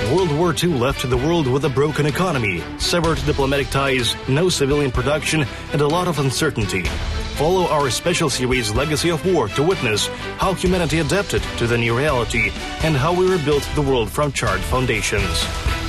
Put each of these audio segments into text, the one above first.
World War II left the world with a broken economy, severed diplomatic ties, no civilian production, and a lot of uncertainty. Follow our special series Legacy of War to witness how humanity adapted to the new reality and how we rebuilt the world from charred foundations.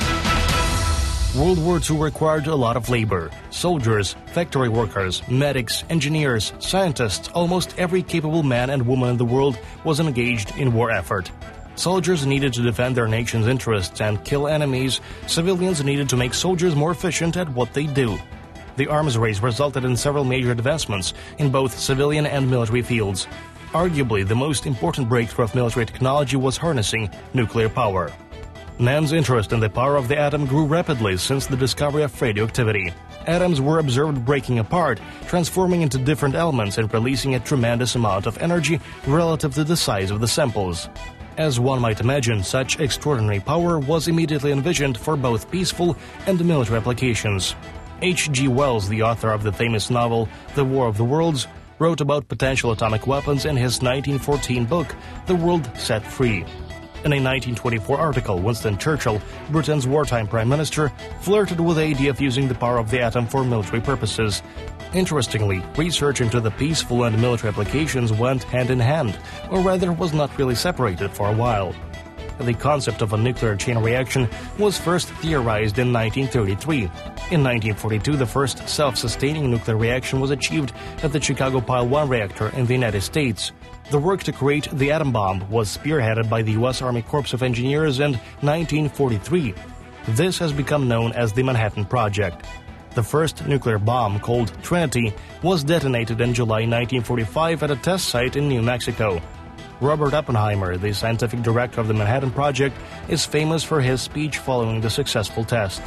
World War II required a lot of labor. Soldiers, factory workers, medics, engineers, scientists, almost every capable man and woman in the world was engaged in war effort. Soldiers needed to defend their nation's interests and kill enemies. Civilians needed to make soldiers more efficient at what they do. The arms race resulted in several major advancements in both civilian and military fields. Arguably, the most important breakthrough of military technology was harnessing nuclear power. Man's interest in the power of the atom grew rapidly since the discovery of radioactivity. Atoms were observed breaking apart, transforming into different elements and releasing a tremendous amount of energy relative to the size of the samples. As one might imagine, such extraordinary power was immediately envisioned for both peaceful and military applications. H.G. Wells, the author of the famous novel The War of the Worlds, wrote about potential atomic weapons in his 1914 book, The World Set Free. In a 1924 article, Winston Churchill, Britain's wartime prime minister, flirted with the idea of using the power of the atom for military purposes. Interestingly, research into the peaceful and military applications went hand in hand, or rather was not really separated for a while. The concept of a nuclear chain reaction was first theorized in 1933. In 1942, the first self-sustaining nuclear reaction was achieved at the Chicago Pile 1 reactor in the United States. The work to create the atom bomb was spearheaded by the U.S. Army Corps of Engineers in 1943. This has become known as the Manhattan Project. The first nuclear bomb, called Trinity, was detonated in July 1945 at a test site in New Mexico. Robert Oppenheimer, the scientific director of the Manhattan Project, is famous for his speech following the successful test.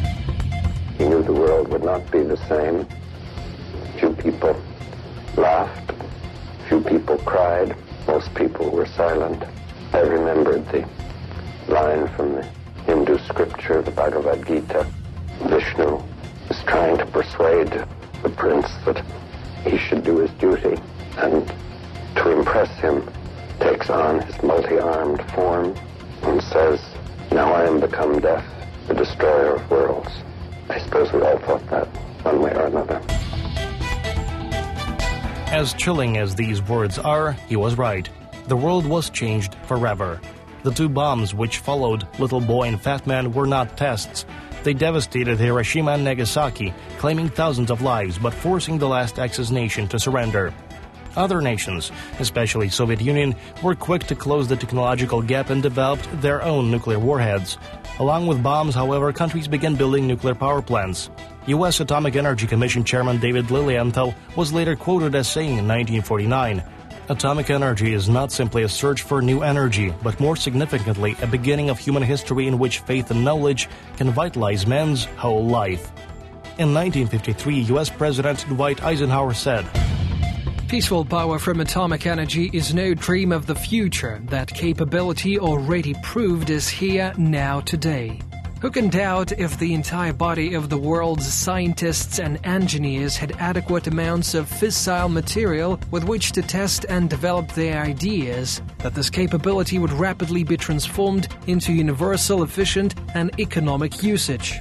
He knew the world would not be the same. Few people laughed. Few people cried. Most people were silent. I remembered the line from the Hindu scripture, the Bhagavad Gita. Vishnu is trying to persuade the prince that he should do his duty, and to impress him, takes on his multi-armed form and says, "Now I am become death, the destroyer of worlds." I suppose we all thought that one way or another. As chilling as these words are, he was right. The world was changed forever. The two bombs which followed, Little Boy and Fat Man, were not tests. They devastated Hiroshima and Nagasaki, claiming thousands of lives but forcing the last Axis nation to surrender. Other nations, especially Soviet Union, were quick to close the technological gap and developed their own nuclear warheads. Along with bombs, however, countries began building nuclear power plants. U.S. Atomic Energy Commission Chairman David Lilienthal was later quoted as saying in 1949, "Atomic energy is not simply a search for new energy, but more significantly a beginning of human history in which faith and knowledge can vitalize man's whole life." In 1953, U.S. President Dwight Eisenhower said, "Peaceful power from atomic energy is no dream of the future. That capability already proved is here now today. Who can doubt if the entire body of the world's scientists and engineers had adequate amounts of fissile material with which to test and develop their ideas, that this capability would rapidly be transformed into universal, efficient, and economic usage?"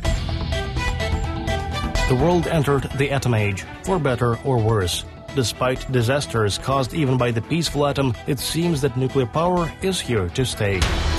The world entered the atom age, for better or worse. Despite disasters caused even by the peaceful atom, it seems that nuclear power is here to stay.